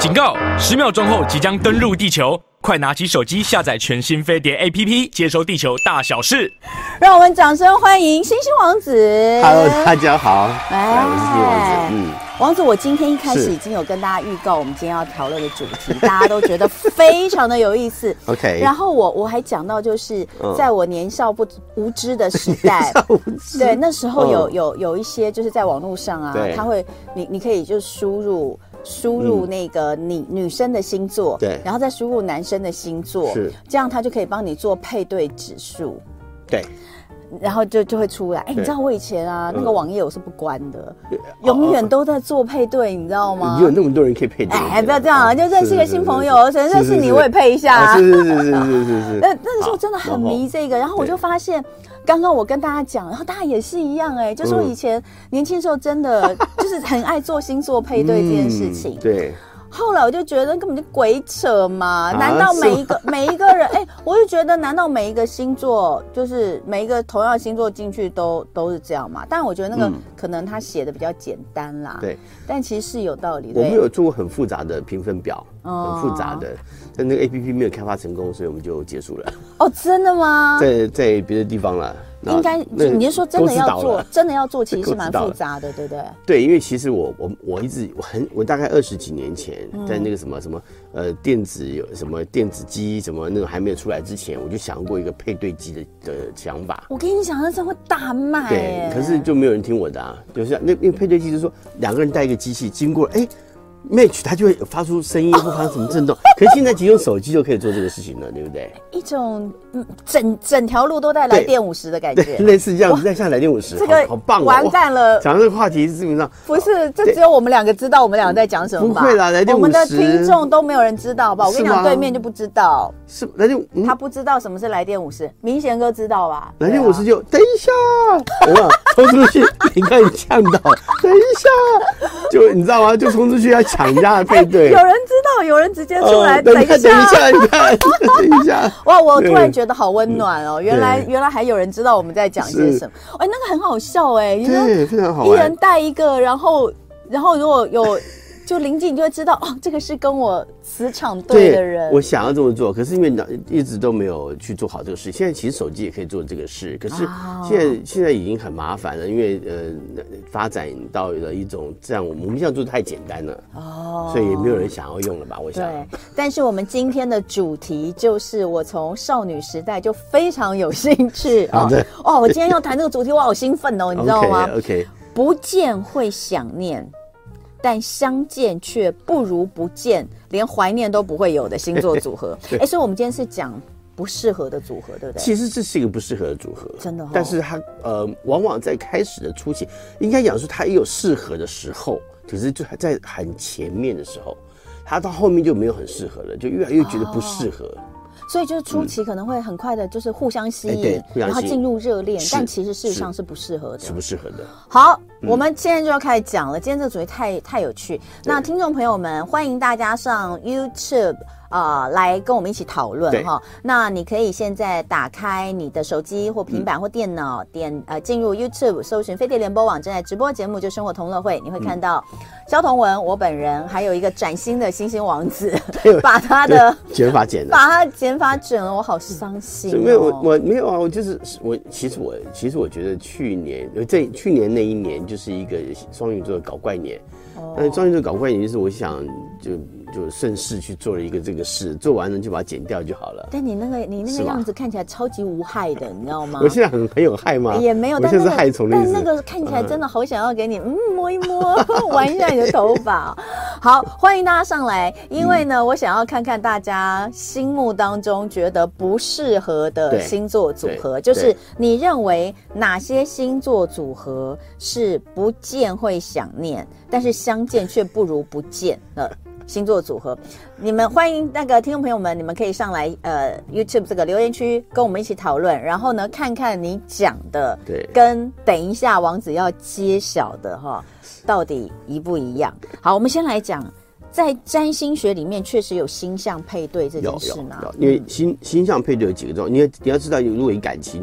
警告！10秒钟后即将登陆地球，快拿起手机下载全新飞碟 APP， 接收地球大小事。 让我们掌声欢迎星星王子。 Hello， 大家好，我是星星王子。 王子，我今天一开始已经有跟大家预告我们今天要讨论的主题，大家都觉得非常的有意思。 OK， 然后我还讲到，就是在我年少无知的时代，对，那时候有一些就是在网络上啊，他会你可以就输入那个女生的星座，对，然后再输入男生的星座，是这样，他就可以帮你做配对指数， 对。 然后就会出来，你知道我以前啊，那个网页我是不关的，永远都在做配对，你知道吗？ 有那么多人可以配对， 不要这样啊，就认识个新朋友，谁认识你我也配一下， 是。 那个时候真的很迷这个，然后我就发现，刚刚我跟大家讲，然后大家也是一样，就说以前年轻时候真的就是很爱做星座配对这件事情， 对。 后来我就觉得根本就鬼扯嘛！难道每一个人，我就觉得难道每一个星座就是每一个同样的星座进去都是这样嘛？当然，我觉得那个可能他写的比较简单啦，对，但其实是有道理的。 我们有做过很复杂的评分表，很复杂的，但那个 APP 没有开发成功，所以我们就结束了。 哦，真的吗？ 在别的地方了。 应该你是说真的要做，其实是蛮复杂的，对不对？ 对，因为其实我大概20几年前，在那个什么电子机什么那种还没有出来之前，我就想过一个配对机的想法。 我跟你讲，那真会大卖。 对，可是就没有人听我的啊。就是那配对机就是说2个人带一个机器经过match 它就会发出声音或发出什么震动，可是现在其实用手机就可以做这个事情了，对不对？ 一种整条路都带来电50的感觉， 类似这样子，再像来电50，这个好棒哦！ 完蛋了， 讲这个话题基本上不是，这只有我们2个知道我们2个在讲什么吧？ 不会啦，来电50， 我们的听众都没有人知道，好不好？我跟你讲，对面就不知道， 是来电他不知道什么是来电50，明贤哥知道吧？ 来电50就等一下，我冲出去，你看你呛到，等一下，就你知道吗？就冲出去要抢人家的配对， 有人知道，有人直接出来， 等一下，你看，等一下， 哇，我突然觉得好温暖哦，原来还有人知道我们在讲些什么，那个很好笑对，非常好玩， 一人带一个，然后如果有。就临近你就会知道这个是跟我磁场对的人。 我想要这么做，可是因为一直都没有去做好这个事。现在其实手机也可以做这个事，可是现在已经很麻烦了，因为发展到了一种这样，我们这样做太简单了所以也没有人想要用了吧？我想。 对，但是我们今天的主题就是我从少女时代就非常有兴趣我今天要谈这个主题，我好兴奋哦，你知道吗 ？OK， 不见会想念。但相见却不如不见，连怀念都不会有的星座组合。所以我们今天是讲不适合的组合，对不对？ 其实这是一个不适合的组合， 真的。 但是它往往在开始的初期，应该讲说它也有适合的时候，可是就还在很前面的时候，它到后面就没有很适合了，就越来越觉得不适合。 所以就是初期可能会很快的，就是互相吸引，然后进入热恋，但其实事实上是不适合的， 是不适合的。 好，我们现在就要开始讲了。今天这个主题太有趣，那听众朋友们，欢迎大家上 YouTube。来跟我们一起讨论哈。那你可以现在打开你的手机或平板或电脑，进入 YouTube 搜寻飞碟联播网正在直播节目就生活同乐会，你会看到萧彤文我本人，还有一个崭新的星星王子，把他的剪发剪了， 把他剪发整了，我好伤心没有，我没有啊，我就是其实我觉得去年那一年就是一个双鱼座的搞怪年。但是双鱼座搞怪年就是我想就顺势去做了一个这个事，做完了就把它剪掉就好了。 但你那个样子看起来超级无害的，你知道吗？ 我现在很有害吗？ 也没有， 我现在是害虫的意思。 但那个看起来真的好想要给你摸一摸，玩一下你的头发。好，欢迎大家上来，因为呢，我想要看看大家心目当中觉得不适合的星座组合，就是你认为哪些星座组合是不见会想念，但是相见却不如不见的星座组合。你们欢迎那个听众朋友们，你们可以上来YouTube 这个留言区跟我们一起讨论，然后呢看看你讲的跟等一下王子要揭晓的到底一不一样。好，我们先来讲，在占星学里面确实有星象配对这件事吗？ 因为星象配对有几个重要，你要知道，如果以感情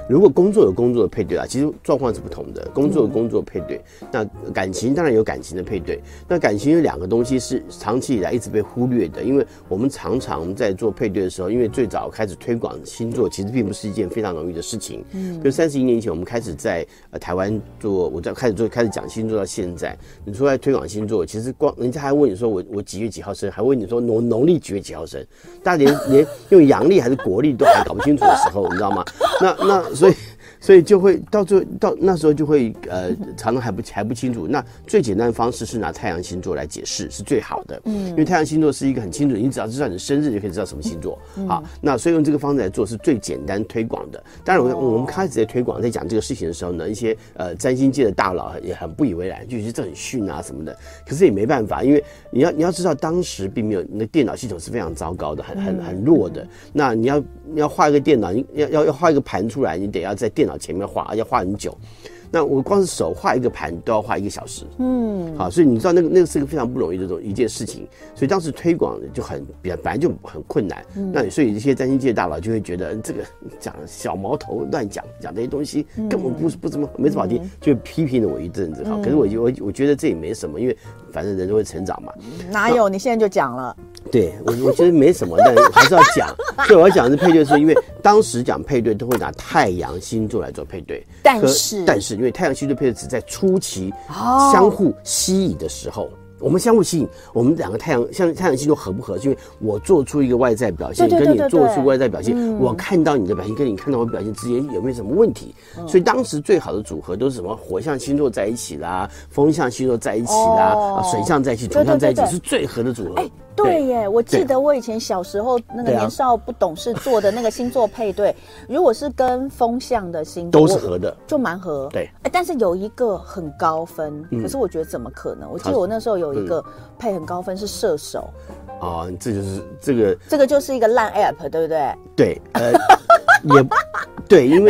如果工作有工作的配对其实状况是不同的，工作有工作配对，那感情当然有感情的配对。那感情有2个东西是长期以来一直被忽略的，因为我们常常在做配对的时候，因为最早开始推广星座，其实并不是一件非常容易的事情。比如31年前我们开始在台湾做，我在开始讲星座到现在，你说在推广星座，其实光人家还问你说我几月几号生，还问你说农历几月几号生，大家连用阳历还是国历都还搞不清楚的时候，你知道吗？那所以就会到那时候就会常常还不清楚。那最简单的方式是拿太阳星座来解释是最好的，因为太阳星座是一个很清楚，你只要知道你的生日就可以知道什么星座。好，那所以用这个方式来做是最简单推广的。当然我们开始在推广在讲这个事情的时候呢，一些占星界的大佬也很不以为然，就觉得这很逊啊什么的。可是也没办法，因为你要知道当时并没有那电脑系统是非常糟糕的，很弱的。那你要画一个电脑，要画一个盘出来，你得要在电脑前面画，要画很久。那我光是手画一个盘都要画1个小时，好，所以你知道那个是个非常不容易的一件事情，所以当时推广就本来就很困难。那所以一些占星界大佬就会觉得这个讲小毛头乱讲这些东西根本不怎么没什么好听，就批评了我一阵子。好，可是我觉得这也没什么，因为反正人都会成长嘛。 哪有？你现在就讲了。 对，我觉得没什么，但还是要讲。所以我要讲的是配对，是因为当时讲配对都会拿太阳星座来做配对，但是因为太阳星座配对只在初期相互吸引的时候。我们相互吸引，我们2个太阳星座合不合？是因为我做出一个外在表现，跟你做出外在表现，我看到你的表现跟你看到我表现之间有没有什么问题？所以当时最好的组合都是什么火象星座在一起啦，风象星座在一起啦，水象在一起，土象在一起，是最合的组合。 对耶，我记得我以前小时候那个年少不懂事做的那个星座配对，如果是跟风象的星座都是合的， 就蛮合。 对， 但是有一个很高分，可是我觉得怎么可能？我记得我那时候有一个配很高分是射手。 这就是这个就是一个烂 app， 对不对？ 对，也对，因为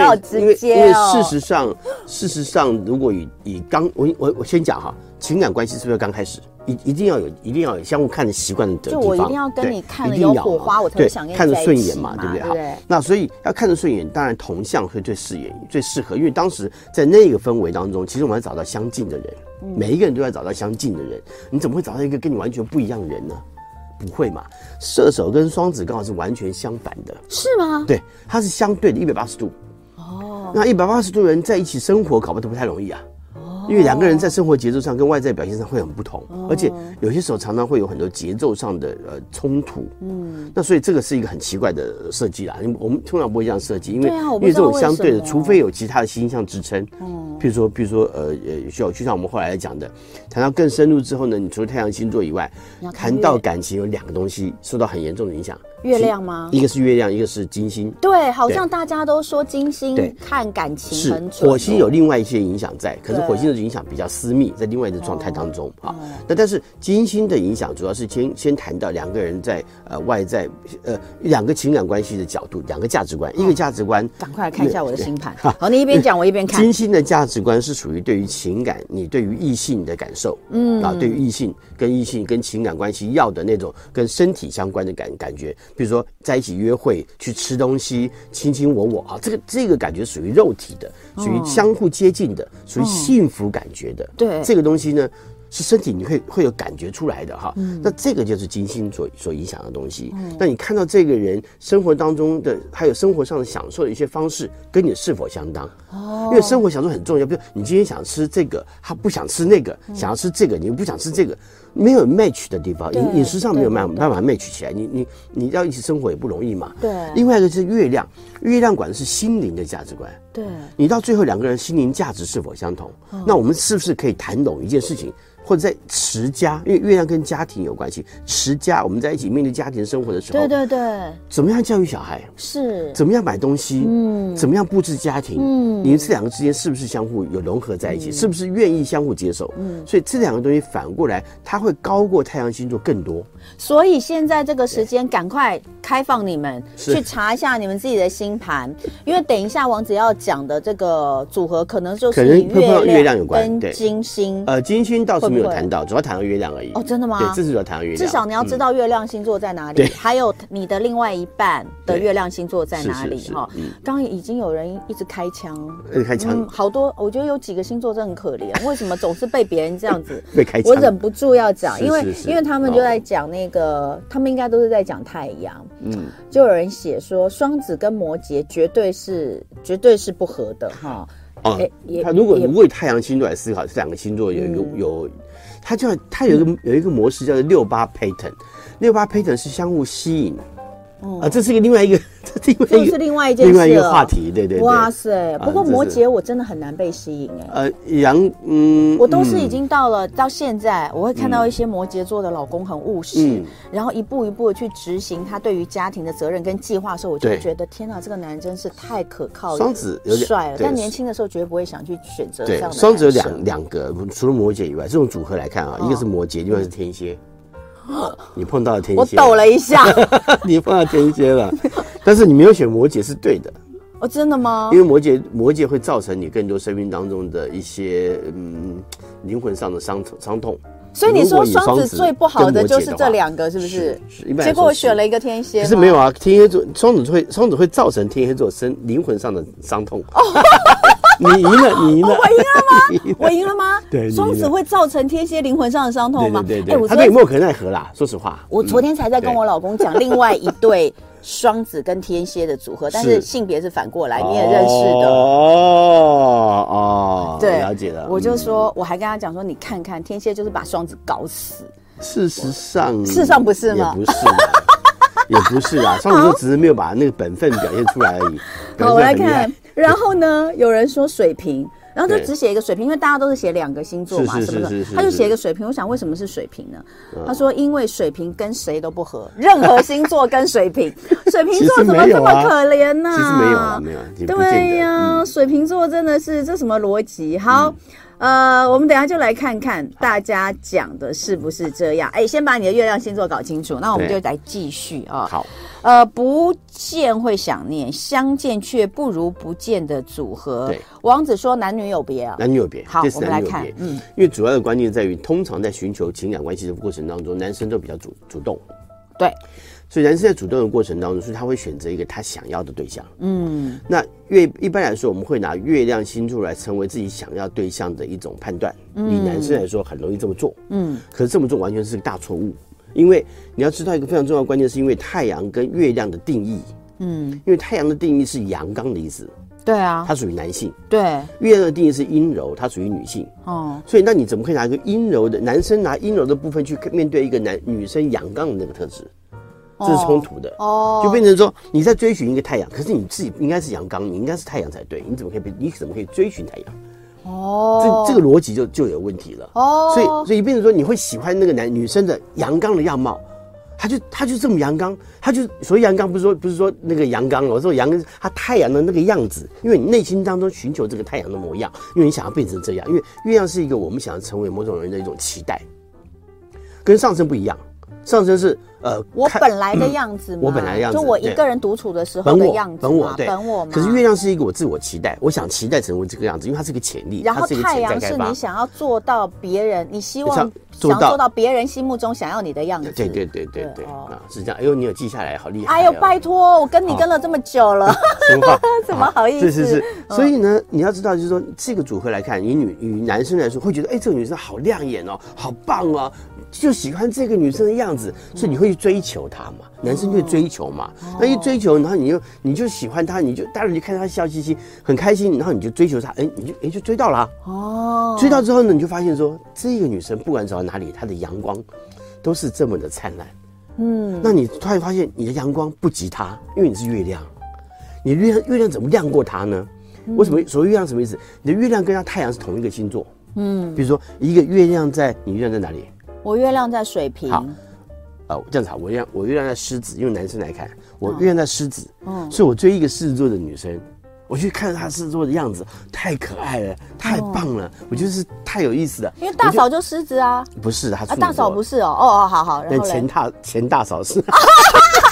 事实上，如果以我先讲哈，情感关系是不是刚开始？一定要有相互看的习惯的地方。 就我一定要跟你看了有火花，我才会想跟你在一起嘛， 看得顺眼嘛，对不对？好，那所以要看得顺眼，当然同向会最适合，因为当时在那个氛围当中，其实我们要找到相近的人，每一个人都要找到相近的人，你怎么会找到一个跟你完全不一样的人呢？不会嘛？射手跟双子刚好是完全相反的， 是吗？ 对，它是相对的180度。那180度人在一起生活，搞不好都不太容易啊。因为2个人在生活节奏上跟外在表现上会很不同，而且有些时候常常会有很多节奏上的冲突。那所以这个是一个很奇怪的设计啦。我们通常不会这样设计，因为这种相对的，除非有其他的星象支撑。譬如说就像我们后来讲的，谈到更深入之后呢，你除了太阳星座以外，谈到感情有2个东西受到很严重的影响。 月亮吗？ 一个是月亮，一个是金星。 对，好像大家都说金星看感情很准。 火星有另外一些影响在，可是火星的影响比较私密，在另外的状态当中啊。那但是金星的影响主要是先谈到2个人在外在2个情感关系的角度，2个价值观，一个价值观。 赶快来看一下我的星盘。好，你一边讲我一边看。 金星的价值观是属于对于情感，你对于异性的感受，对于异性跟情感关系要的那种跟身体相关的感觉。比如说在一起约会、去吃东西、卿卿我我啊，这个感觉属于肉体的，属于相互接近的，属于幸福感觉的。 对， 这个东西呢，是身体你会有感觉出来的哈。那这个就是金星所影响的东西。那你看到这个人生活当中的，还有生活上的享受的一些方式，跟你是否相当？因为生活享受很重要。比如你今天想吃这个，他不想吃那个，想要吃这个，你不想吃这个。没有 match 的地方，饮食上没有办法 match 起来，你要一起生活也不容易嘛。 对。 另外一个是月亮，月亮管的是心灵的价值观。 对。 你到最后2个人心灵价值是否相同？那我们是不是可以谈懂一件事情？或者在持家，因为月亮跟家庭有关系。持家，我们在一起面对家庭生活的时候， 对， 怎么样教育小孩？ 是， 怎么样买东西？怎么样布置家庭？你们这2个之间是不是相互有融合在一起？是不是愿意相互接受？所以这2个东西反过来，它会高过太阳星座更多。 所以现在这个时间，赶快开放你们去查一下你们自己的星盘，因为等一下王子要讲的这个组合可能就是以月亮有关跟金星。 金星倒是没有谈到，主要谈到月亮而已。 哦，真的吗？ 对，这是主要谈到月亮。 至少你要知道月亮星座在哪里，还有你的另外一半的月亮星座在哪里哈。刚刚已经有人一直开枪，好多，我觉得有几个星座真的很可怜，为什么总是被别人这样子被开枪？ 我忍不住要讲，因为他们就在讲那个，他们应该都是在讲太阳。就有人写说双子跟摩羯绝对是不合的哈。 他如果以太阳星座来思考，这两个星座它有一个模式叫做68 pattern，68 pattern 是相互吸引。这是另外一个另外一件事， 另外一个话题，对。 哇塞！不过摩羯我真的很难被吸引我都是已经到现在，我会看到一些摩羯座的老公很务实，然后一步一步的去执行他对于家庭的责任跟计划的时候，我就会觉得天哪，这个男人真是太可靠了， 双子有点帅了，但年轻的时候绝对不会想去选择这样的男生。 双子有两个，除了摩羯以外，这种组合来看一个是摩羯，另外是天蝎。你碰到了天蝎， 我抖了一下。 你碰到天蝎了，但是你没有选摩羯是对的。 真的吗？ 因为摩羯会造成你更多生命当中的一些灵魂上的伤痛。 所以你说双子最不好的就是这两个，是不是？结果我选了一个天蝎。 可是没有啊，天蝎座双子会造成天蝎座灵魂上的伤痛。你赢了， 我赢了吗？我赢了吗？ 对， 双子会造成天蝎灵魂上的伤痛吗？ 对，他对你莫可奈何啦。说实话， 我昨天才在跟我老公讲另外一对双子跟天蝎的组合，但是性别是反过来，你也认识的。对， 了解了。 我就说，我还跟他讲说，你看看天蝎就是把双子搞死。 事实上不是吗？ 也不是。也不是啊，双子座只是没有把那个本分表现出来而已。 好，我来看。然后呢，有人说水瓶，然后就只写一个水瓶，因为大家都是写两个星座嘛，什么的，他就写一个水瓶。我想为什么是水瓶呢？他说因为水瓶跟谁都不合，任何星座跟水瓶，水瓶座怎么这么可怜呢？ 其实没有啊，没有。 对呀，水瓶座真的是这什么逻辑？好。我们等一下就来看看大家讲的是不是这样。先把你的月亮星座搞清楚，那我们就来继续啊。 好， 不见会想念，相见却不如不见的组合。 对， 王子说男女有别啊， 男女有别。 好，我们来看， 因为主要的关键在于，通常在寻求情感关系的过程当中，男生都比较主动。 对。 所以男生在主动的过程当中，所以他会选择一个他想要的对象。那一般来说，我们会拿月亮星座来成为自己想要对象的一种判断。以男生来说，很容易这么做。可是这么做完全是个大错误，因为你要知道一个非常重要的关键，是因为太阳跟月亮的定义。因为太阳的定义是阳刚的意思。 对啊， 它属于男性。 对， 月亮的定义是阴柔，它属于女性。所以那你怎么可以拿一个阴柔的男生拿阴柔的部分去面对一个女生阳刚的那个特质？这是冲突的。就变成说你在追寻一个太阳，可是你自己应该是阳刚，你应该是太阳才对，你怎么可以追寻太阳？这个逻辑就有问题了。所以变成说你会喜欢那个女生的阳刚的样貌，他就这么阳刚，所谓阳刚不是说那个阳刚，我说阳刚是他太阳的那个样子，因为你内心当中寻求这个太阳的模样，因为你想要变成这样，因为月亮是一个我们想要成为某种人的一种期待，跟上升不一样。上升是我本来的样子嘛， 我本来的样子， 就我一个人独处的时候的样子， 本我嘛。 可是月亮是一个我自我期待，我想期待成为这个样子，因为它是个潜力。 然后太阳是你想要做到别人，你希望想做到别人心目中想要你的样子。 对是这样。哎呦，你有记下来，好厉害！ 哎呦，拜托，我跟你跟了这么久了，怎么好意思？ 是。所以呢，你要知道，就是说这个组合来看，以男生来说，会觉得这个女生好亮眼哦，好棒哦。就喜欢这个女生的样子，所以你会去追求她嘛？男生就会追求嘛。那一追求，然后你就喜欢她，当然你就看她笑嘻嘻，很开心，然后你就追求她，你就追到了。追到之后呢，你就发现说，这个女生不管走到哪里，她的阳光都是这么的灿烂。那你突然发现你的阳光不及她，因为你是月亮，你月亮怎么亮过她呢？为什么所谓月亮什么意思？你的月亮跟她太阳是同一个星座。比如说一个月亮你月亮在哪里？ 我月亮在水瓶。 好，这样子好，我月亮在狮子，因为男生来看，我月亮在狮子，所以我追一个狮子座的女生，我去看她狮子座的样子，太可爱了，太棒了，我觉得是太有意思了。 因为大嫂就狮子啊， 不是她， 大嫂不是哦，好，然后但前大嫂是。 你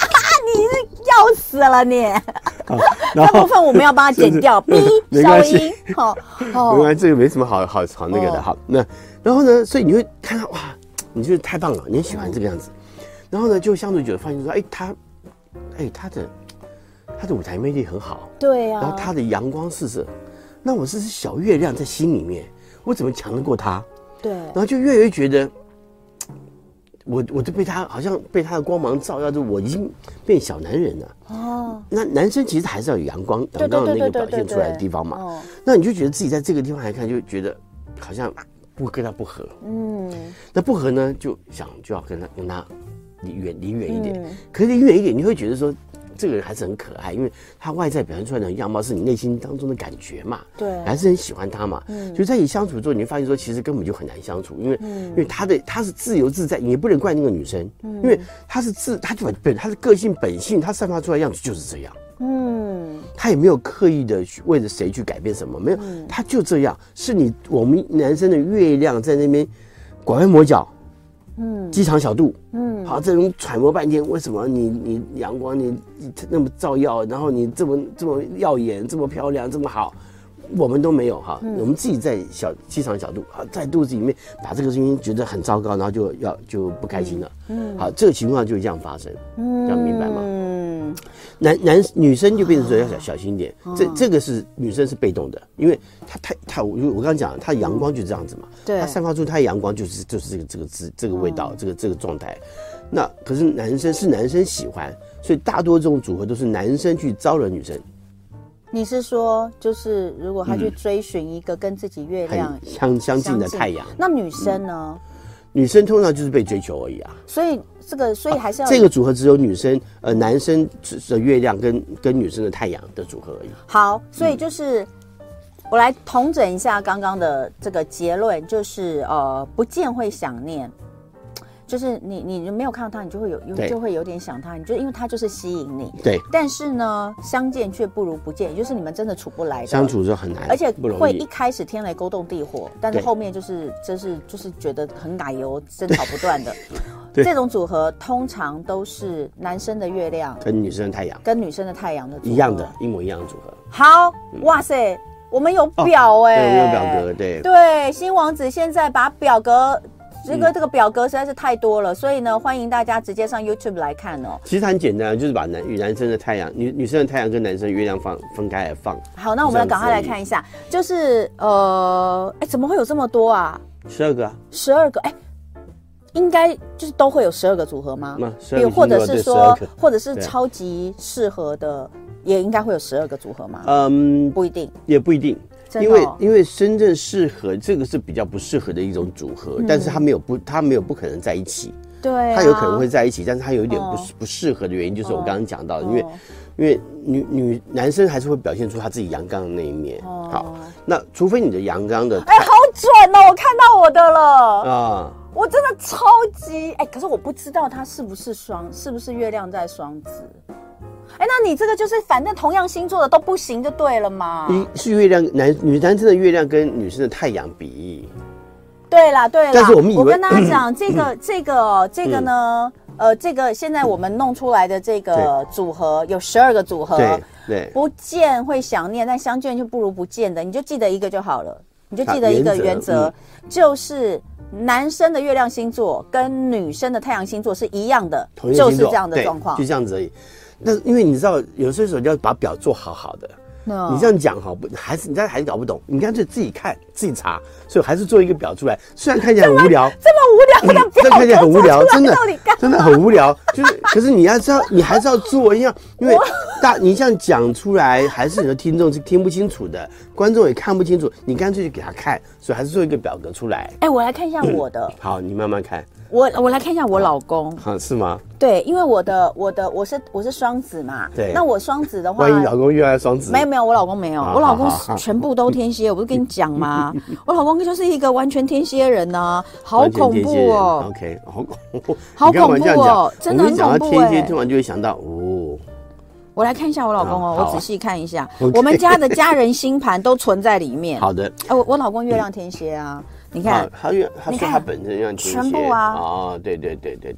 要死了你！这部分我们要帮他剪掉，消音。好， 没关系，这个没什么好那个的。好，那然后呢，所以你会看到哇，你觉得太棒了，你很喜欢这个样子。然后呢，就相处久了，发现说，他的舞台魅力很好， 对啊。 然后他的阳光四射，那我是小月亮在心里面，我怎么强得过他？ 对。 然后就越来越觉得。我就被他好像被他的光芒照耀着，我已经变小男人了。哦，那男生其实还是要有阳光的那个表现出来的地方嘛。哦，那你就觉得自己在这个地方来看，就觉得好像不跟他不合。嗯，那不合呢，就要跟他离远一点。可是离远一点，你会觉得说。这个人还是很可爱，因为他外在表现出来的样貌是你内心当中的感觉嘛，对，还是很喜欢他嘛。就在你相处之后，你会发现说，其实根本就很难相处，因为他是自由自在，你也不能怪那个女生，因为他是他的个性本性，他散发出来的样子就是这样。他也没有刻意的为了谁去改变什么，没有，他就这样，是我们男生的月亮在那边拐弯抹角。机场小度，好，这种揣摩半天，为什么你阳光你那么照耀，然后你这么耀眼，这么漂亮，这么好，我们都没有哈，我们自己在机场小度，好，在肚子里面把这个事情觉得很糟糕，然后就不开心了，好，这个情况就会这样发生，这样明白吗？女生就变成说要小心一点，这个是女生是被动的，因为我刚刚讲她阳光就是这样子嘛，对，她散发出她的阳光就是这个味道，这个状态。那可是男生喜欢，所以大多这种组合都是男生去招惹女生。 你是说，就是如果他去追寻一个跟自己月亮相近的太阳， 那女生呢？ 女生通常就是被追求而已啊。 所以还是要这个组合只有男生的月亮跟女生的太阳的组合而已。 好，所以就是我来统整一下刚刚的这个结论，就是不见会想念。就是你没有看到他，你就会有点想他，你就因为他就是吸引你。对。但是呢，相见却不如不见，也就是你们真的处不来的， 相处就很难， 而且会一开始天雷勾动地火，但是后面就是觉得很奶油，争吵不断的。这种组合通常都是男生的月亮跟女生的太阳的组合一样的，一模一样的组合。 好，哇塞，我们有表对，我们有表格， 对，新王子现在把表格。这个表格实在是太多了，所以呢，欢迎大家直接上 YouTube 来看哦。 其实很简单，就是把男生的太阳、女生的太阳跟男生的月亮分开来放。 好，那我们赶快来看一下，就是怎么会有这么多啊 ？12个啊 ，12个，应该就是都会有12个组合吗？ 或者是说，或者是超级适合的，也应该会有12个组合吗？不一定， 也不一定。因为真正适合这个是比较不适合的一种组合，但是他没有不可能在一起， 对， 他有可能会在一起，但是他有一点不适合的原因，就是我刚刚讲到的，因为男生还是会表现出他自己阳刚的那一面。好，那除非你的阳刚的， 好准哦，我看到我的了啊，我真的超级可是我不知道他是不是月亮在双子。那你这个就是反正同样星座的都不行就对了嘛。 是月亮男生的月亮跟女生的太阳比。 对啦。 但是我跟大家讲，这个呢，这个现在我们弄出来的这个组合有12个组合，对，不见会想念，但相见就不如不见的，你就记得一个就好了。你就记得一个原则，就是男生的月亮星座跟女生的太阳星座是一样的，就是这样的状况， 就这样子而已。但是因为你知道，有些时候要把表做好的。你这样讲好不？还是搞不懂？你干脆自己看、自己查，所以还是做一个表出来。虽然看起来很无聊， 这么无聊的表， 这看起来很无聊，真的很无聊。就是，可是你还是要做一样，因为你这样讲出来，还是你的听众是听不清楚的，观众也看不清楚。你干脆就给他看，所以还是做一个表格出来。 我来看一下我的。 好，你慢慢看。 我来看一下我老公。 是吗？ 对，因为我是双子嘛。对。那我双子的话， 万一老公又来双子？ 没有，我老公没有，我老公全部都天蝎，我不是跟你讲吗？我老公就是一个完全天蝎人呐，好恐怖哦。 OK， 好恐怖哦，真的很恐怖。我们讲到天蝎，突然就会想到哦。 我来看一下我老公哦，我仔细看一下，我们家的家人星盘都存在里面。 好的。 我老公月亮天蝎啊。你看， 他说他本身像天蝎， 全部啊， 哦，对，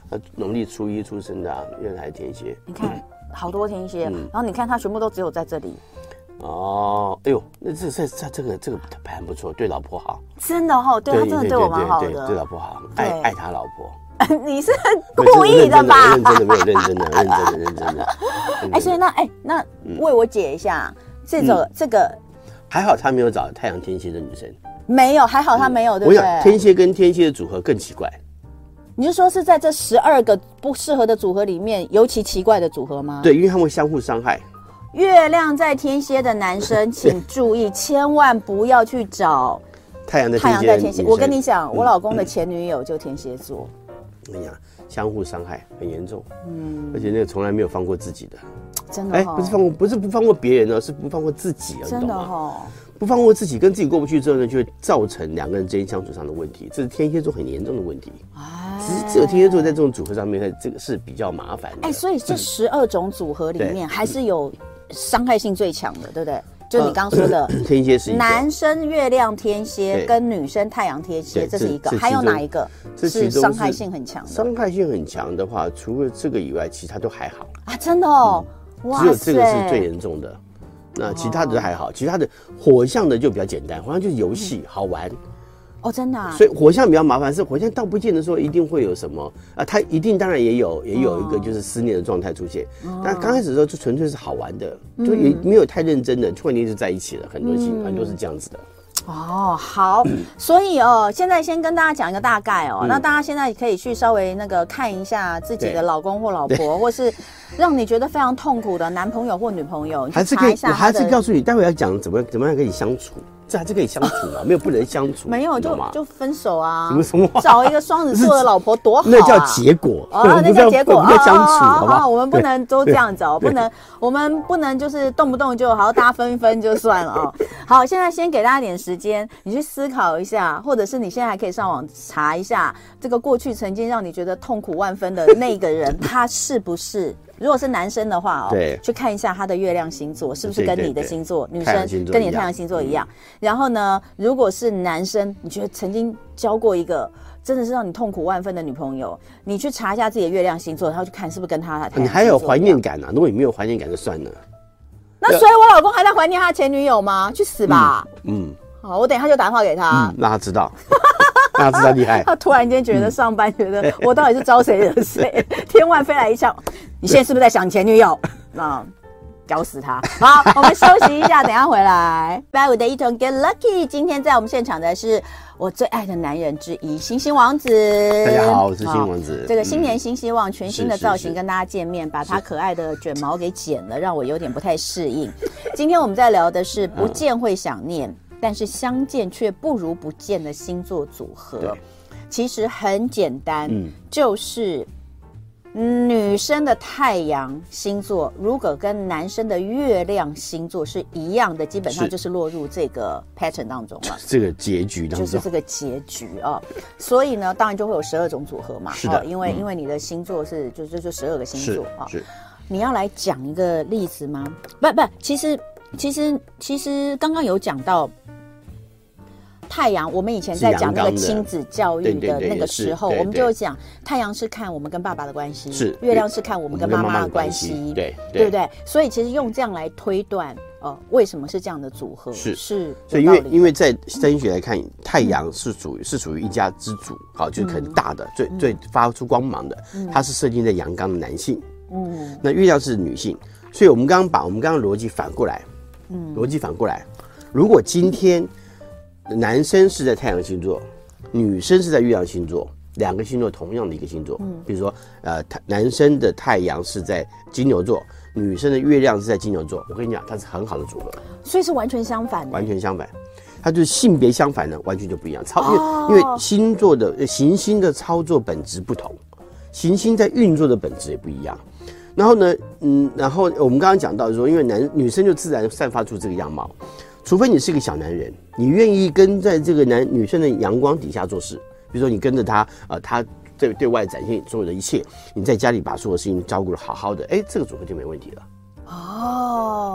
农历初一出生的啊，月台天蝎。 你看好多天蝎，然后你看它全部都只有在这里。 哦，哎呦，那这个盘不错，对老婆好。 真的哦，对他真的对我蛮好的， 对老婆好，爱他老婆。 你是故意的吧？ 认真的没有认真的。 哎，所以那为我解一下，这个还好他没有找太阳天蝎的女生， 没有，还好他没有，对不对？ 我想天蝎跟天蝎的组合更奇怪。 你是说是在这12个不适合的组合里面，尤其奇怪的组合吗？ 对，因为他们会相互伤害。 月亮在天蝎的男生，请注意，千万不要去找太阳在天蝎。 我跟你讲，我老公的前女友就天蝎座。 我跟你讲，相互伤害很严重，而且那个从来没有放过自己的， 真的哦， 不是不放过别人呢，是不放过自己， 真的哦， 不放过自己，跟自己过不去之后呢，就会造成2个人之间相处上的问题，这是天蝎座很严重的问题。只有天蝎座在这种组合上面，这个是比较麻烦的。 所以这12种组合里面，还是有伤害性最强的，对不对？就你刚说的， 天蝎是一个， 男生月亮天蝎跟女生太阳天蝎，这是一个，还有哪一个是伤害性很强的？ 伤害性很强的话，除了这个以外，其他都还好啊，真的哦， 哇，只有这个是最严重的，那其他的还好，其他的火象的就比较简单，火象就是游戏好玩。 哦，真的啊， 所以火象比较麻烦，是火象到不见的时候一定会有什么啊？它一定当然也有一个就是思念的状态出现，但刚开始的时候就纯粹是好玩的，就也没有太认真的，突然间就在一起了，很多是这样子的。 哦，好，所以现在先跟大家讲一个大概那大家现在可以去稍微看一下自己的老公或老婆，或是让你觉得非常痛苦的男朋友或女朋友，你去查一下。 我还是告诉你，待会要讲怎么样跟你相处。这还是可以相处嘛？没有不能相处， 没有就分手啊！ 什么找一个双子座的老婆多好啊！ 那叫结果那叫结果， 不叫相处，好不好？ 我们不能都这样子我们不能就是动不动就好，大家分一分就算了好，现在先给大家点时间，你去思考一下，或者是你现在还可以上网查一下，这个过去曾经让你觉得痛苦万分的那个人，他是不是？如果是男生的话去看一下他的月亮星座是不是跟你的星座，女生跟你的太阳星座一样。然后呢，如果是男生，你觉得曾经交过一个真的是让你痛苦万分的女朋友，你去查一下自己的月亮星座，然后去看是不是跟他的太阳星座一样。 你还有怀念感啊？如果你没有怀念感就算了。 那所以我老公还在怀念他的前女友吗？去死吧！好，我等一下就打电话给他， 让他知道。让他知道厉害。 他突然间觉得上班，觉得我到底是招谁惹谁？天外飞来一枪，你现在是不是在想你前女友？搞死他！好，我们休息一下，等一下回来。拜五的一同 Get Lucky， 今天在我们现场的是我最爱的男人之一，星星王子。 大家好，我是星星王子。 这个新年新希望，全新的造型跟大家见面，把他可爱的卷毛给剪了，让我有点不太适应。今天我们在聊的是不见会想念，但是相见却不如不见的星座组合。其实很简单，就是女生的太阳星座如果跟男生的月亮星座是一样的，基本上就是落入这个 pattern 当中了， 这个结局当中就是这个结局啊。所以呢，当然就会有12种组合嘛。 是的， 因为你的星座是就12个星座啊。 是， 你要来讲一个例子吗？不，其实刚刚有讲到。太阳，我们以前在讲那个亲子教育的那个时候，我们就讲太阳是看我们跟爸爸的关系，是月亮是看我们跟妈妈的关系，对不对？所以其实用这样来推断，为什么是这样的组合？是， 所以因为在占星学来看，太阳是属于一家之主，好，就是很大的，最发出光芒的，它是设定在阳刚的男性，那月亮是女性，所以我们刚刚逻辑反过来，如果今天男生是在太阳星座，女生是在月亮星座，2个星座同样的一个星座，比如说男生的太阳是在金牛座，女生的月亮是在金牛座，我跟你讲，它是很好的组合， 所以是完全相反的， 完全相反，它就是性别相反的，完全就不一样。因为星座的行星的操作本质不同，行星在运作的本质也不一样。然后呢，然后我们刚刚讲到说，因为女生就自然散发出这个样貌。除非你是个小男人，你愿意跟在这个女生的阳光底下做事，比如说你跟着他，他对外展现所有的一切，你在家里把所有的事情照顾得好好的，这个组合就没问题了。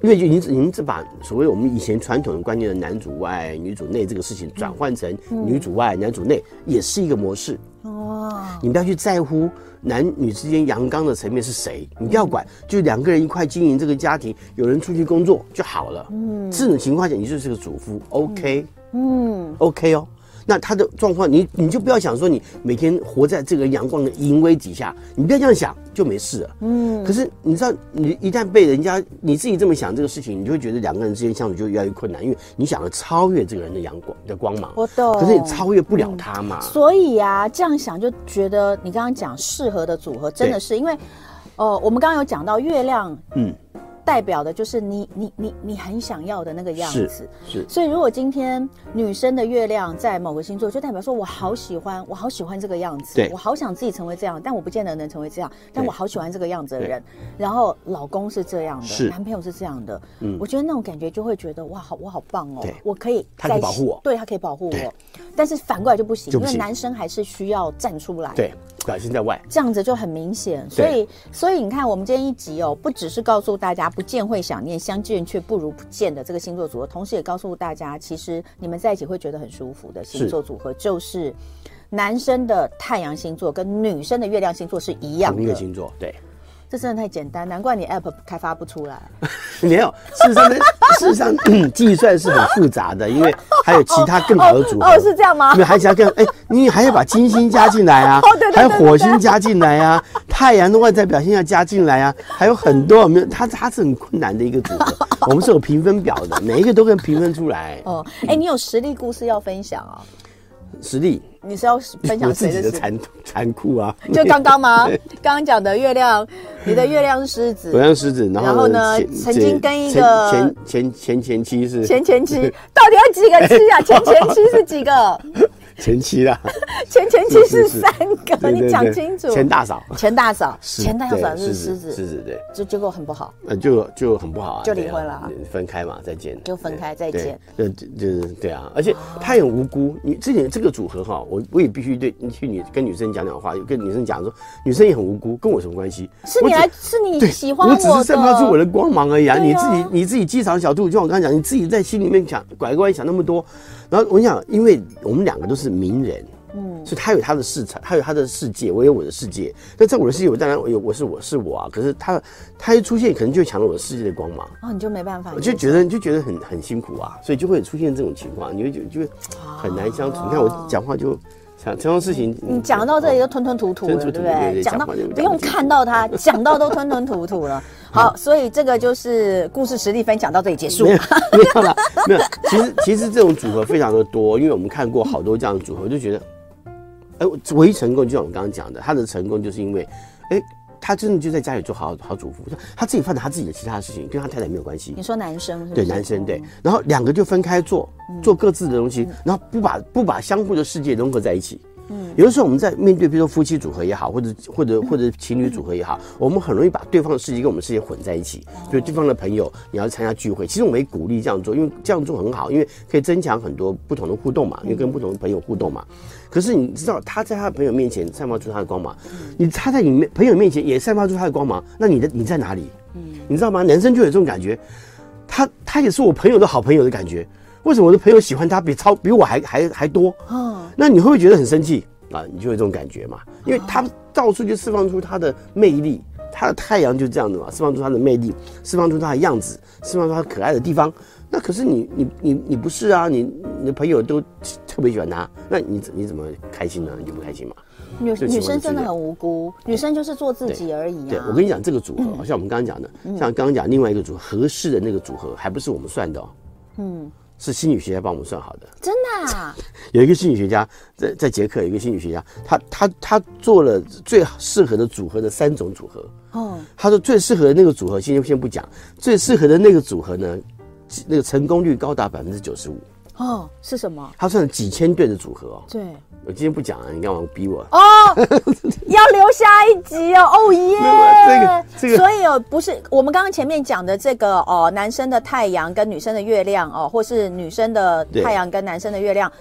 因为您这把所谓我们以前传统的观念的男主外女主内这个事情转换成女主外男主内，也是一个模式。你不要去在乎男女之间阳刚的层面是谁，你不要管，就两个人一块经营这个家庭，有人出去工作就好了。这种情况下，你就是个主夫 ，OK， OK 哦。那他的状况，你就不要想说你每天活在这个阳光的淫威底下，你不要这样想就没事了。可是你知道，你一旦被人家你自己这么想这个事情，你就会觉得两个人之间相处就越来越困难，因为你想要超越这个人的阳光的光芒。 我懂。可是你超越不了他嘛。 所以啊，这样想就觉得你刚刚讲适合的组合真的是因为，我们刚刚有讲到月亮，代表的就是你很想要的那个样子，是。所以如果今天女生的月亮在某个星座，就代表说我好喜欢这个样子，我好想自己成为这样，但我不见得能成为这样，但我好喜欢这个样子的人。然后老公是这样的，男朋友是这样的，我觉得那种感觉就会觉得哇，我好棒哦，我可以， 他可以保护我， 对，他可以保护我。但是反过来就不行，因为男生还是需要站出来， 对。表现在外， 这样子就很明显。所以你看，我们今天一集不只是告诉大家不见会想念，相见却不如不见的这个星座组合，同时也告诉大家，其实你们在一起会觉得很舒服的星座组合，就是男生的太阳星座跟女生的月亮星座是一样的。 同一个星座，对。 这真的太简单，难怪你 App 开发不出来。 没有，事实上计算是很复杂的，因为还有其他更好的组合。 是这样吗？ 因为还加更你还要把金星加进来啊，还有火星加进来啊，太阳的外在表现要加进来啊，还有很多没有，它是很困难的一个组合。我们是有评分表的，每一个都可以评分出来。 你有实力故事要分享啊？ 实力， 你是要分享谁的残酷啊？ 就刚刚吗？刚刚讲的月亮，你的月亮是狮子， 月亮狮子，然后呢， 曾经跟一个前妻是前妻，到底有几个妻啊？前妻是几个？ 前妻啦， 前妻是3个，你讲清楚。 前大嫂是狮子，对，结果很不好， 就很不好啊， 就离婚了， 分开嘛，再见， 就分开再见， 就是对啊，而且他很无辜，你这个组合哈，我也必须跟女生讲话，跟女生讲说，女生也很无辜，跟我什么关系？是你喜欢我的， 我只是散发出我的光芒而已啊！你自己机场小兔，就像我刚才讲，你自己在心里面想拐弯想那么多。然后我想，因为我们两个都是名人，所以他有他的市场，他有他的世界，我有我的世界。那在我的世界，我当然我是我啊。可是他一出现，可能就抢了我的世界的光芒。 你就没办法， 就觉得很辛苦啊，所以就会出现这种情况，你会就会很难相处。你看我讲话就。这种事情， 你讲到这里就吞吞吐吐了，对不对？讲到不用看到他，讲到都吞吞吐吐了。好，所以这个就是故事实力分享到这里结束。 没有了，没有。其实这种组合非常的多，因为我们看过好多这样的组合，就觉得，唯一成功就像我们刚刚讲的，他的成功就是因为，他真的就在家里做好主妇，他自己发展他自己的其他的事情，跟他太太没有关系。 你说男生是不是？ 对，男生对，然后两个就分开做各自的东西，然后不把相互的世界融合在一起。有的时候我们在面对比如说夫妻组合也好，或者情侣组合也好，我们很容易把对方的世界跟我们世界混在一起。比如对方的朋友，你要参加聚会，其实我们也鼓励这样做，因为这样做很好，因为可以增强很多不同的互动嘛，因为跟不同的朋友互动嘛。可是你知道他在他的朋友面前散发出他的光芒，他在你朋友面前也散发出他的光芒，那你在哪里？你知道吗？男生就有这种感觉，他也是我朋友的好朋友的感觉。为什么我的朋友喜欢他比我还多？那你会不会觉得很生气啊？你就有这种感觉嘛？因为他到处就释放出他的魅力，他的太阳就这样子嘛，释放出他的魅力，释放出他的样子，释放出他可爱的地方。那可是你不是啊？你的朋友都特别喜欢他，那你怎么开心呢？你就不开心嘛？ 女生真的很无辜，女生就是做自己而已啊。 对，我跟你讲，这个组合，像我们刚刚讲的，像刚刚讲另外一个组合合适的那个组合，还不是我们算的哦。是心理学家帮我们算好的， 真的啊？ 有一个心理学家在捷克，有一个心理学家，他做了最适合的组合的3种组合。他说最适合的那个组合，先不讲，最适合的那个组合呢，那个成功率高达95%。 是什么？ 他算几千对的组合哦。 对， 我今天不讲啊，你干嘛逼我？ 要留下一集哦！耶！这个，所以不是我们刚刚前面讲的这个男生的太阳跟女生的月亮或是女生的太阳跟男生的月亮，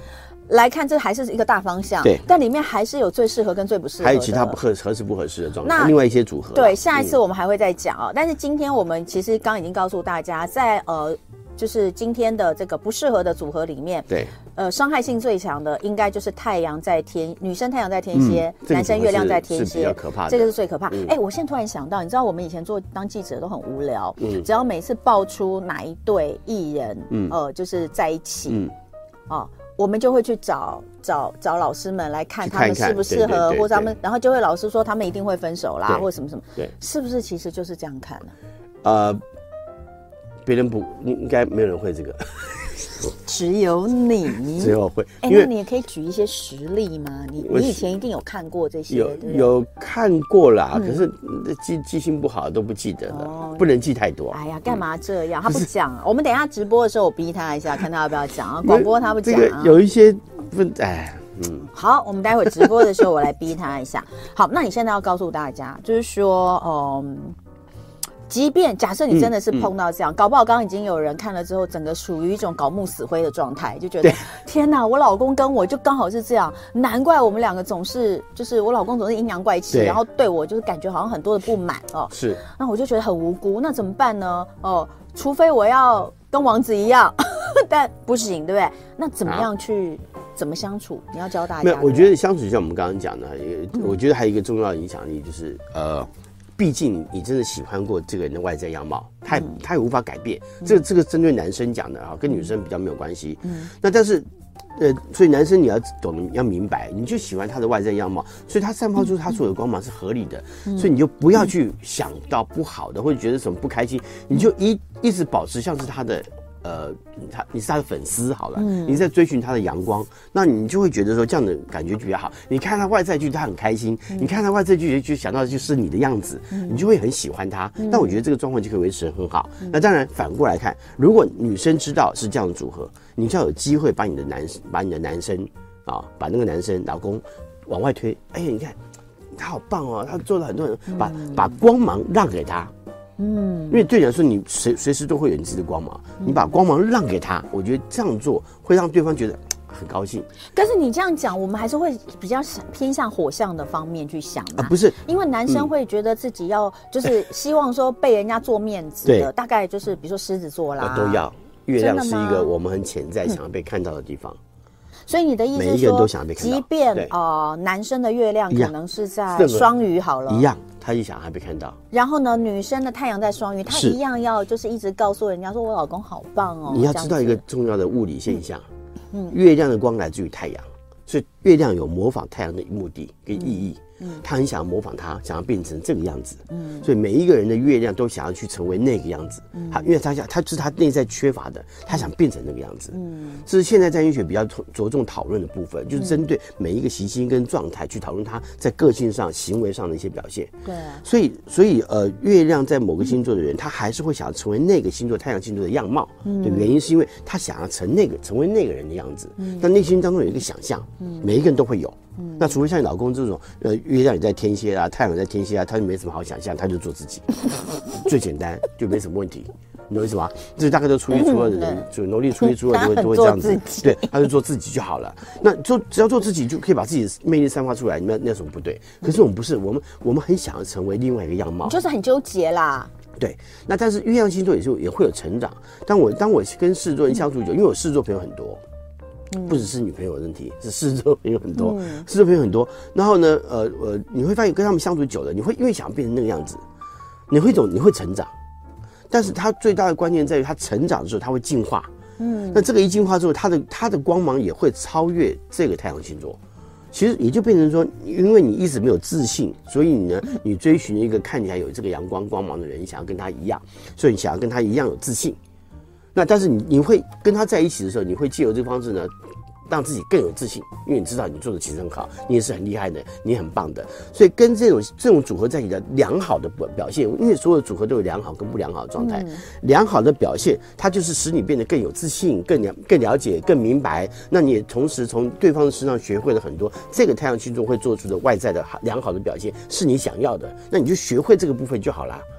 来看，这还是一个大方向， 对， 但里面还是有最适合跟最不适合的， 还有其他合适不合适的状态，另外一些组合。 对，下一次我们还会再讲啊。但是今天我们其实刚已经告诉大家，在就是今天的这个不适合的组合里面， 对， 伤害性最强的应该就是太阳在天，女生太阳在天蝎，男生月亮在天蝎， 比较可怕的， 这个是最可怕。我现在突然想到，你知道我们以前当记者都很无聊，只要每次爆出哪一对艺人，就是在一起，我们就会去找老师们来看他们适不适合，或者他们，然后就会老师说他们一定会分手啦，或者什么什么，对，是不是其实就是这样看呢？ 别人不应该没有人会这个， 只有你， 只有我会。 那你也可以举一些实例吗？你以前一定有看过这些， 有看过啦，可是记性不好都不记得了，不能记太多。 哎呀，干嘛这样？他不讲，我们等一下直播的时候我逼他一下，看他要不要讲啊。广播他不讲，这个有一些不好，我们待会直播的时候我来逼他一下。好，那你现在要告诉大家，就是说，即便假设你真的是碰到这样，搞不好刚刚已经有人看了之后，整个属于一种搞木死灰的状态，就觉得天哪，我老公跟我就刚好是这样，难怪我们两个总是就是我老公总是阴阳怪气，然后对我就是感觉好像很多的不满是， 那我就觉得很无辜，那怎么办呢？除非我要跟王子一样，但不行，对不对？那怎么样去怎么相处？你要教大家。 没有，我觉得相处像我们刚刚讲的，我觉得还有一个重要的影响力就是毕竟你真的喜欢过这个人的外在样貌，他也无法改变。这个针对男生讲的啊，跟女生比较没有关系。那但是，所以男生你要懂得要明白，你就喜欢他的外在样貌，所以他散发出他所有的光芒是合理的，所以你就不要去想到不好的或者觉得什么不开心，你就一直保持像是他的。你是他的粉丝好了，你在追寻他的阳光，那你就会觉得说这样的感觉就比较好。你看他外在剧，他很开心；你看他外在剧，就想到就是你的样子，你就会很喜欢他。但我觉得这个状况就可以维持得很好。那当然反过来看，如果女生知道是这样的组合，你就要有机会把你的男生把那个男生老公往外推。哎呀，你看他好棒哦，他做了很多人把光芒让给他。因为对你来说，你随时都会有你自己的光芒，你把光芒让给他，我觉得这样做会让对方觉得很高兴。 但是你这样讲，我们还是会比较偏向火象的方面去想啊， 不是？ 因为男生会觉得自己要就是希望说被人家做面子的，大概就是比如说狮子座啦， 都要。月亮是一个我们很潜在想要被看到的地方。 所以你的意思是说， 每一个人都想要被看到， 即便男生的月亮可能是在双鱼好了， 一样，他也想要被看到。 然后呢，女生的太阳在双鱼，她一样要就是一直告诉人家说我老公好棒哦。 你要知道一个重要的物理现象，月亮的光来自于太阳，所以月亮有模仿太阳的目的跟意义。他很想要模仿他，想要变成这个样子。所以每一个人的月亮都想要去成为那个样子。因为他是他内在缺乏的，他想变成那个样子。这是现在占星学比较着重讨论的部分，就是针对每一个习性跟状态去讨论他在个性上、行为上的一些表现。对，所以月亮在某个星座的人，他还是会想要成为那个星座太阳星座的样貌。对，原因是因为他想要成为那个人的样子。但内心当中有一个想象，每一个人都会有。那除非像你老公这种，月亮也在天蝎啊，太阳在天蝎啊，他就没什么好想象，他就做自己，最简单就没什么问题，你懂意思吗？这大概都初一初二的人，就农历初一初二都会这样子，对，他就做自己就好了。那只要做自己就可以把自己的魅力散发出来，那有什么不对？可是我们不是，我们很想要成为另外一个样貌， 就是很纠结啦。 对，那但是月亮星座也会有成长。当我跟狮子座人相处久，因为我狮子座朋友很多。不只是女朋友的问题，是狮子座朋友很多，狮子座朋友很多。然后呢，你会发现跟他们相处久了，你会因为想变成那个样子，你会成长。但是他最大的关键在于，他成长的时候他会进化。那这个一进化之后，他的光芒也会超越这个太阳星座。其实也就变成说，因为你一直没有自信，所以你追寻一个看起来有这个阳光光芒的人，你想要跟他一样，所以你想要跟他一样有自信。那但是你会跟他在一起的时候，你会借由这个方式呢，让自己更有自信，因为你知道你做的其实很好，你也是很厉害的，你很棒的。所以跟这种组合在一起的良好的表现，因为所有的组合都有良好跟不良好的状态。良好的表现，它就是使你变得更有自信、更了解、更明白。那你也同时从对方的身上学会了很多这个太阳星座会做出的外在的良好的表现，是你想要的，那你就学会这个部分就好啦。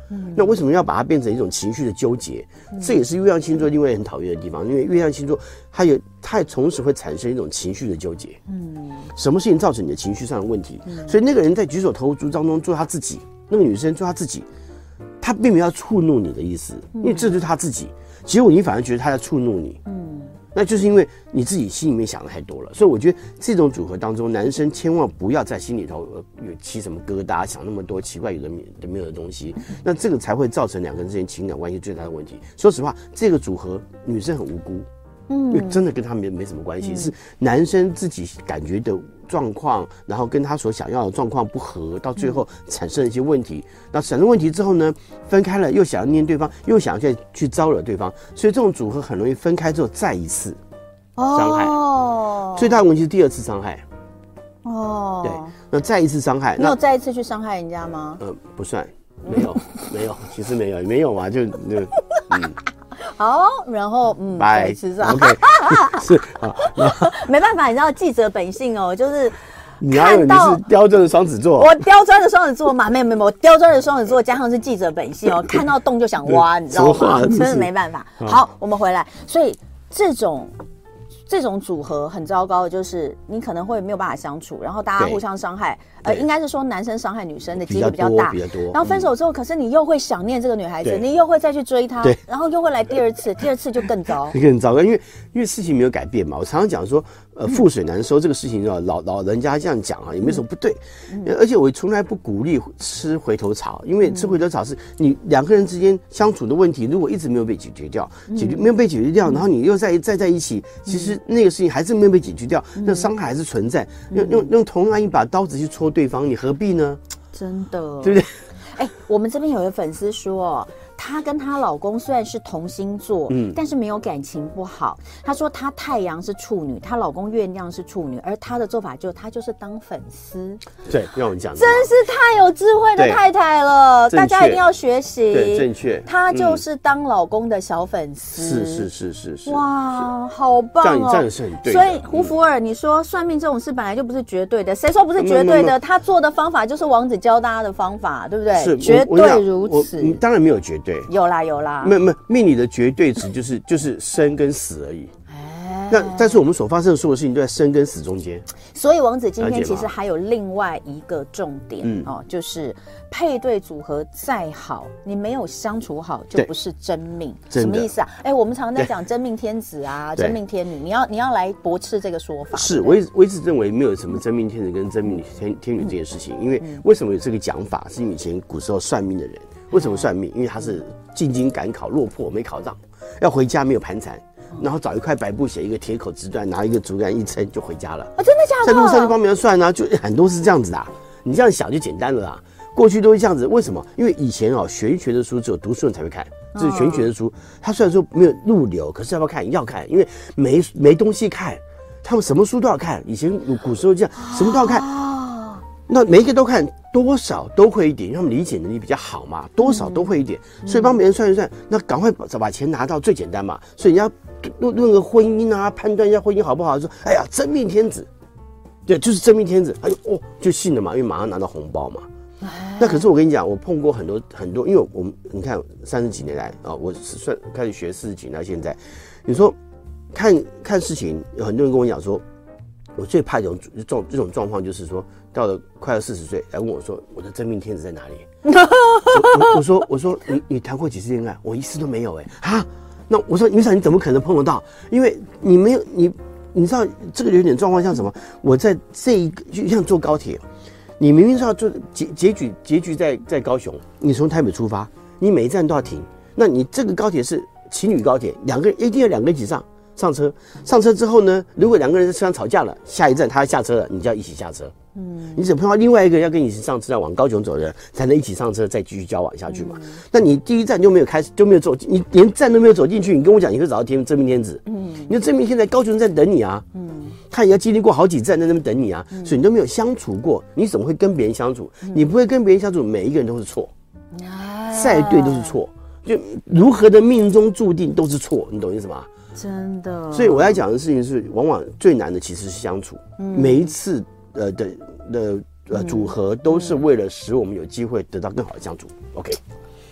那为什么要把它变成一种情绪的纠结？这也是月亮星座另外很讨厌的地方，因为月亮星座它也同时会产生一种情绪的纠结。什么事情造成你的情绪上的问题？所以那个人在举手投足当中做他自己，那个女生做他自己，他并没有要触怒你的意思，因为这就是他自己。结果你反而觉得他在触怒你。那就是因为你自己心里面想的太多了，所以我觉得这种组合当中，男生千万不要在心里头有起什么疙瘩，想那么多奇怪有的没有的东西，那这个才会造成两个人之间情感关系最大的问题。说实话，这个组合女生很无辜，因为真的跟他没什么关系，是男生自己感觉的状况，然后跟他所想要的状况不合，到最后产生了一些问题。那产生问题之后呢，分开了又想要念对方，又想要去招惹对方，所以这种组合很容易分开之后再一次伤害。最大的问题是第二次伤害。对，那再一次伤害， 你有再一次去伤害人家吗？ 不算，没有，其实没有嘛，就好，然后拜， 吃上 ，OK， 是好， 没办法，你知道记者本性哦，就是你还以为你是刁钻的双子座， 我刁钻的双子座嘛，没有，我刁钻的双子座加上是记者本性哦，看到洞就想挖，你知道吗？真的没办法。好，我们回来，所以这种组合很糟糕的就是你可能会没有办法相处，然后大家互相伤害，应该是说男生伤害女生的几率比较大，然后分手之后，可是你又会想念这个女孩子，你又会再去追她，然后又会来第二次就更糟， 更糟糕，因为事情没有改变嘛。我常常讲说，覆水难收这个事情，老人家这样讲啊，也没什么不对。而且我从来不鼓励吃回头草，因为吃回头草是你两个人之间相处的问题，如果一直没有被解决掉，没有被解决掉，然后你又再在一起，其实那个事情还是没有被解决掉，那伤害还是存在。用同样一把刀子去戳对方，你何必呢？ 真的， 对不对？ 我们这边有一个粉丝说，她跟她老公虽然是同星座，但是没有感情不好。她说她太阳是处女，她老公月亮是处女，而她的做法她就是当粉丝。 对，让我讲， 真是太有智慧的太太了，大家一定要学习。 对，正确。 她就是当老公的小粉丝。 是。 哇，好棒哦！ 这样是很对的。 所以胡福尔，你说算命这种事本来就不是绝对的，谁说不是绝对的？他做的方法就是王子教大家的方法，对不对？是绝对如此。 当然没有绝对， 有啦， 没有命理的绝对值就是生跟死而已。那但是我们所发生的所有事情都在生跟死中间。 所以王子今天其实还有另外一个重点就是配对组合再好，你没有相处好就不是真命。什么意思啊？我们常常在讲真命天子啊，真命天女，你要来驳斥这个说法。 是，我一直认为没有什么真命天子跟真命天女这件事情，因为为什么有这个讲法？是因为以前古时候算命的人为什么算命？因为他是进京赶考落魄没考上，要回家没有盘缠。然后找一块白布写一个铁口直断，拿一个竹竿一撑就回家了。 真的假的？ 在路上就帮别人算啊，就很多是这样子的。你这样想就简单了啦。过去都是这样子，为什么？因为以前玄学的书只有读书人才会看，这是玄学的书。他虽然说没有入流，可是要不要看？要看，因为没东西看，他们什么书都要看。以前古时候这样，什么都要看。那每一个都看，多少都会一点，因为他们理解能力比较好嘛，多少都会一点，所以帮别人算一算，那赶快把钱拿到最简单嘛。所以你要论个婚姻啊，判断一下婚姻好不好，说哎呀真命天子，对，就是真命天子，就信了嘛，因为马上拿到红包嘛。那可是我跟你讲，我碰过很多，因为你看30几年来啊，我算开始学40几年到现在，你说看事情，有很多人跟我讲说，我最怕这种状况，就是说到了快要40岁来问我说，我的真命天子在哪里？我说你谈过几次恋爱？我一次都没有那我说你怎么可能碰得到？因为你没有你知道这个有点状况像什么？我在这一个就像坐高铁，你明明是要坐结局在高雄，你从台北出发，你每一站都要停。那你这个高铁是情侣高铁，一定要两个人一起上车。上车之后呢，如果两个人在车上吵架了，下一站他要下车了，你就要一起下车。你只碰到另外一个要跟你一起上车往高雄走的人，才能一起上车再继续交往下去嘛。那你第一站就没有走，你连站都没有走进去，你跟我讲你会找到真命天子？你的真命天子在高雄站等你啊。他也要经历过好几站在那边等你啊，所以你都没有相处过，你怎么会跟别人相处？你不会跟别人相处，每一个人都是错，再对都是错，就如何的命中注定都是错，你懂意思吗？ 真的。所以我要讲的事情是，往往最难的其实是相处。每一次的组合都是为了使我们有机会得到更好的相处。OK。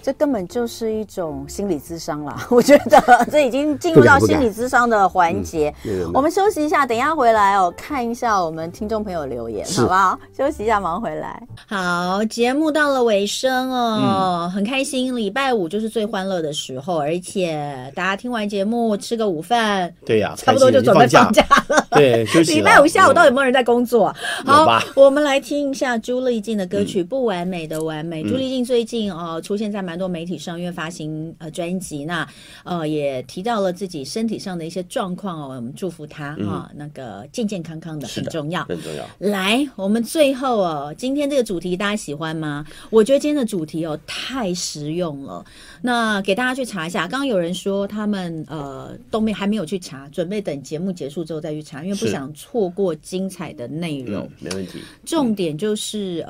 这根本就是一种心理咨商啦，我觉得这已经进入到心理咨商的环节。我们休息一下，等一下回来看一下我们听众朋友留言，好不好？休息一下，马上回来。好，节目到了尾声很开心，礼拜五就是最欢乐的时候，而且大家听完节目吃个午饭， 对呀， 差不多就准备放假了。 对，休息了。 礼拜五下午到底有没有人在工作？好，我们来听一下朱丽静的歌曲《不完美的完美》。朱丽静最近出现在蛮多媒体上，因为发行专辑，那也提到了自己身体上的一些状况我们祝福她那个健健康康的很重要， 很重要。 来，我们最后今天这个主题大家喜欢吗？我觉得今天的主题太实用了。那给大家去查一下，刚刚有人说他们还没有去查，准备等节目结束之后再去查，因为不想错过精彩的内容。 没问题。 重点就是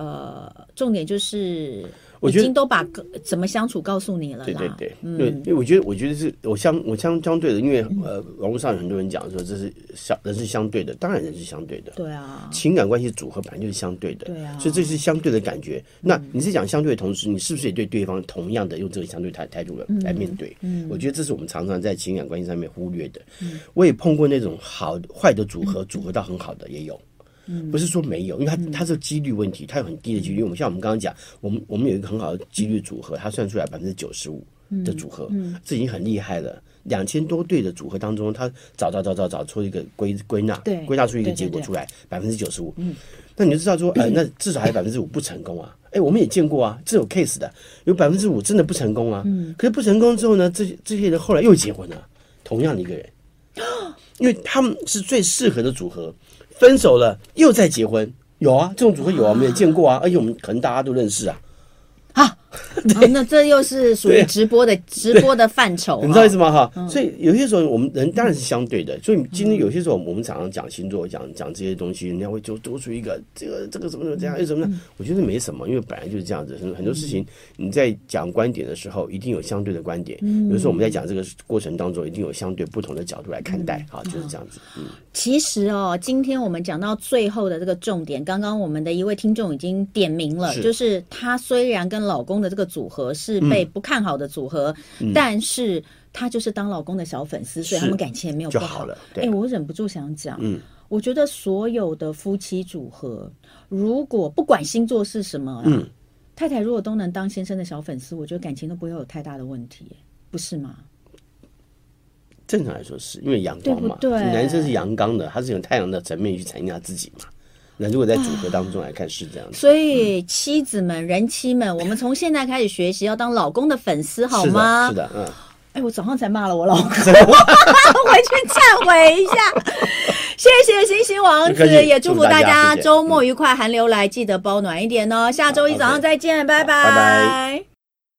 已经都把怎么相处告诉你了啦。 对，因为我觉得是我相对的，因为网络上有很多人讲说这是人是相对的，当然人是相对的。 对啊， 情感关系组合本来就是相对的。 对啊， 所以这是相对的感觉。那你是讲相对的同时，你是不是也对对方同样的用这个相对态度来面对？我觉得这是我们常常在情感关系上面忽略的。我也碰过那种坏的组合到很好的也有。不是说没有，因为它是几率问题，它有很低的几率。像我们刚刚讲，我们有一个很好的几率组合，它算出来95%的组合，这已经很厉害了。2000多对的组合当中，它找出一个归纳出一个结果出来，95%。那你就知道说，那至少还有5%不成功啊。我们也见过啊，这有 case 的，有5%真的不成功啊。可是不成功之后呢，这些人后来又结婚了，同样的一个人，因为他们是最适合的组合。分手了又再结婚，有啊，这种组合有啊，我们也见过啊，而且我们可能大家都认识啊。 那这又是属于直播的范畴， 你知道意思吗？所以有些时候我们人当然是相对的，所以今天有些时候我们常常讲星座，讲这些东西，人家会就多出一个这个什么这样，什么呢？我觉得没什么，因为本来就是这样子，很多事情你在讲观点的时候，一定有相对的观点。有时候我们在讲这个过程当中，一定有相对不同的角度来看待，就是这样子。 其实今天我们讲到最后的这个重点，刚刚我们的一位听众已经点明了，就是她虽然跟老公的这个组合是被不看好的组合，但是她就是当老公的小粉丝，所以他们感情也没有不好了。我忍不住想讲，我觉得所有的夫妻组合，如果不管星座是什么太太如果都能当先生的小粉丝，我觉得感情都不会有太大的问题，不是吗？ 正常来说是因为阳光嘛，对，男生是阳刚的，他是用太阳的层面去产生他自己嘛。那如果在组合当中来看是这样子， 所以妻子们、人妻们，我们从现在开始学习要当老公的粉丝，好吗？ 是的， 我早上才骂了我老公，回去忏悔一下。谢谢星星王子，也祝福大家周末愉快，寒流来记得保暖一点哦。下周一早上再见，拜拜。